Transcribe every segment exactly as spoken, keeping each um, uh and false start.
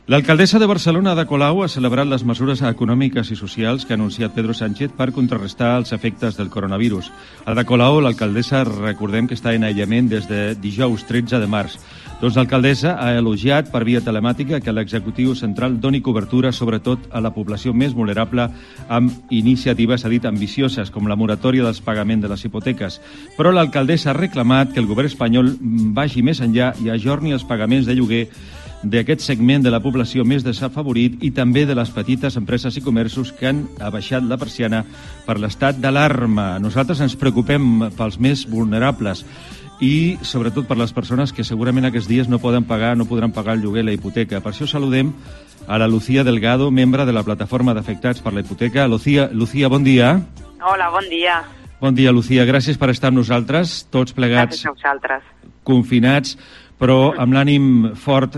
L'alcaldessa de Barcelona, Ada Colau, ha celebrat les mesures econòmiques i socials que ha anunciat Pedro Sánchez per contrarrestar els efectes del coronavirus. Ada Colau, l'alcaldessa, recordem que està en aïllament des de dijous tretze de març. Doncs l'alcaldessa ha elogiat per via telemàtica que l'executiu central doni cobertura sobretot a la població més vulnerable amb iniciatives, ha dit, ambicioses, com la moratòria dels pagaments de les hipoteques. Però l'alcaldessa ha reclamat que el govern espanyol vagi més enllà i ajorni els pagaments de lloguer d'aquest segment de la població més desafavorit i també de les petites empreses i comerços que han abaixat la persiana per l'estat d'alarma. Nosaltres ens preocupem pels més vulnerables i sobretot per les persones que segurament aquests dies no poden pagar, no podran pagar el lloguer i la hipoteca. Per això saludem a la Lucía Delgado, membre de la plataforma d'afectats per la hipoteca. Lucía, Lucía, bon dia. Hola, bon dia. Bon dia, Lucía. Gràcies per estar amb nosaltres, tots plegats. Gràcies a vosaltres. Confinats, però amb l'ànim fort.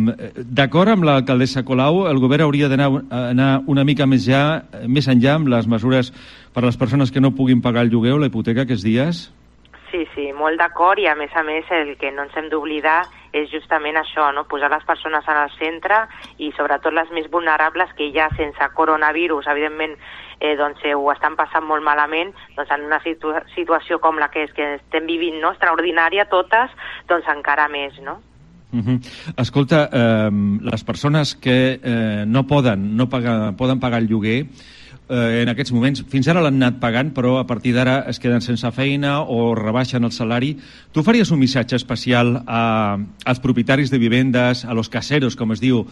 D'acord amb l'alcaldessa Colau, el govern hauria d'anar una mica més, ja, més enllà amb les mesures per a les persones que no puguin pagar el lloguer o la hipoteca aquests dies? Sí, sí, molt d'acord, i a més a més el que no ens hem d'oblidar és justament això, no? Posar les persones en el centre i sobretot les més vulnerables que ja sense coronavirus, evidentment, eh, doncs, eh, ho estan passant molt malament, doncs en una situ situació com la que, és, que estem vivint, no? Extraordinària totes, doncs encara més, no? Uh -huh. Escolta, eh, les persones que eh, no poden, no pagar, poden pagar el lloguer, Eh, en aquests moments, fins ara l'han anat pagant, però a partir d'ara es queden sense feina o rebaixen el salari. Tu faries un missatge especial a, als propietaris de vivendes, a los caseros, com es diu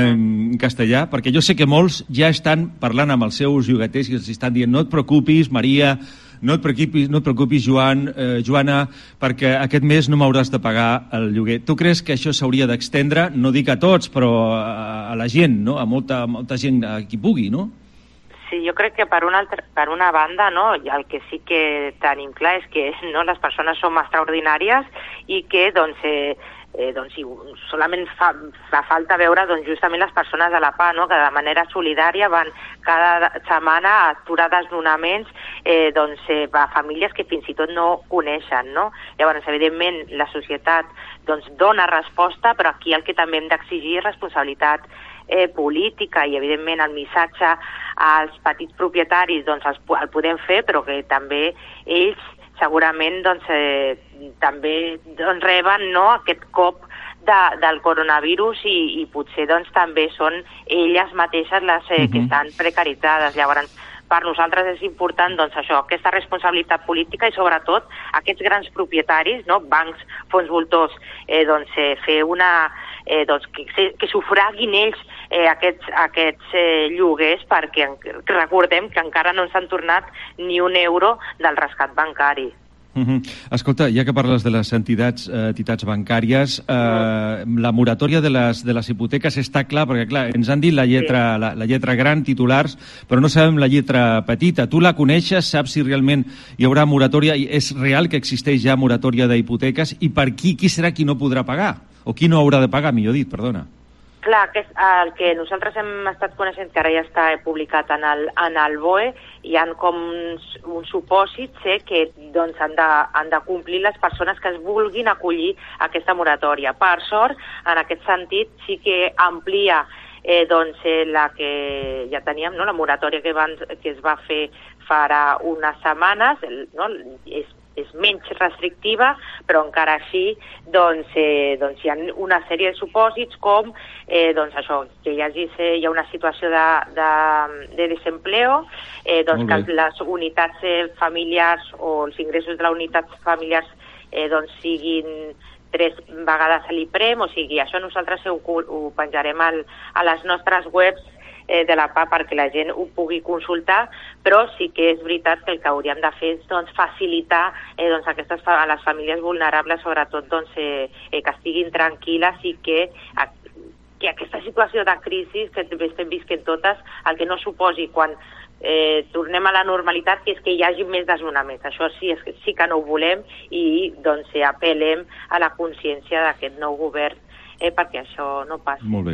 en castellà? Perquè jo sé que molts ja estan parlant amb els seus llogaters i els estan dient no et preocupis, Maria, no et preocupis, no et preocupis Joan, eh, Joana, perquè aquest mes no m'hauràs de pagar el lloguer. Tu creus que això s'hauria d'extendre, no dic a tots, però a, a la gent, no? A molta, molta gent, a qui pugui, no? Sí, jo crec que per una, altra, per una banda, no, el que sí que tenim clar és que no, les persones som extraordinàries i que doncs, eh, eh, doncs solament fa, fa falta veure doncs, justament les persones de la P A, no, que de manera solidària van cada setmana a aturar desnonaments eh, doncs, eh, a famílies que fins i tot no coneixen. No? Llavors, evidentment, la societat doncs, dona resposta, però aquí el que també hem d'exigir és responsabilitat eh, política i, evidentment, el missatge als petits propietaris doncs, els, el podem fer, però que també ells segurament doncs, eh, també doncs, reben no, aquest cop de, del coronavirus i, i potser doncs, també són elles mateixes les eh, uh-huh. que estan precaritzades. Llavors, per nosaltres és important doncs, això, aquesta responsabilitat política i sobretot aquests grans propietaris, no, bancs, fons voltors, eh, doncs, eh, fer una... Eh, doncs, que, que sufraguin ells eh, aquests, aquests eh, lloguers perquè recordem que encara no ens han tornat ni un euro del rescat bancari. Uh -huh. Escolta, ja que parles de les entitats, eh, entitats bancàries, eh, uh-huh. la moratòria de les, de les hipoteques està clar, perquè clar, ens han dit la lletra, sí. la, la lletra gran, titulars, però no sabem la lletra petita. Tu la coneixes? Saps si realment hi haurà moratòria? És real que existeix ja moratòria d'hipoteques? I per qui? Qui serà qui no podrà pagar? O qui no haurà de pagar, millor dit, perdona. Clar, que és el que nosaltres hem estat coneixent, que ara ja està publicat en el, en el B O E, hi ha com uns, uns supòsits eh, que doncs, han, de, han de complir les persones que es vulguin acollir a aquesta moratòria. Per sort, en aquest sentit, sí que amplia eh, doncs, eh, la que ja teníem, no? La moratòria que, van, que es va fer farà unes setmanes, no? és és menys restrictiva, però encara així doncs, eh, doncs hi ha una sèrie de supòsits com eh, doncs això, que hi, hagi, hi ha una situació de, de, de desempleo, eh, doncs que les unitats eh, familiars o els ingressos de les unitats familiars eh, doncs siguin tres vegades a l'IPREM, o sigui, això nosaltres ho, ho penjarem al, a les nostres webs de la P A perquè la gent ho pugui consultar, però sí que és veritat que el que hauríem de fer és doncs, facilitar eh, doncs, aquestes, a les famílies vulnerables, sobretot doncs, eh, eh, que estiguin tranquil·les i que, a, que aquesta situació de crisi que estem visquent totes, el que no suposi quan eh, tornem a la normalitat, que és que hi hagi més desnonaments. Això sí, és que, sí que no ho volem i doncs, eh, apel·lem a la consciència d'aquest nou govern eh, perquè això no passi. Molt bé.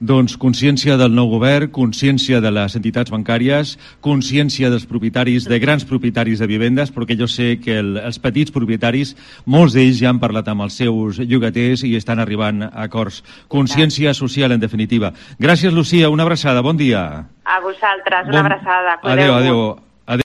Doncs consciència del nou govern, consciència de les entitats bancàries, consciència dels propietaris, de grans propietaris de vivendes, perquè jo sé que el, els petits propietaris, molts d'ells ja han parlat amb els seus llogaters i estan arribant a acords. Consciència social, en definitiva. Gràcies, Lucía, una abraçada, bon dia. A vosaltres, una bon... abraçada. Adéu, adéu.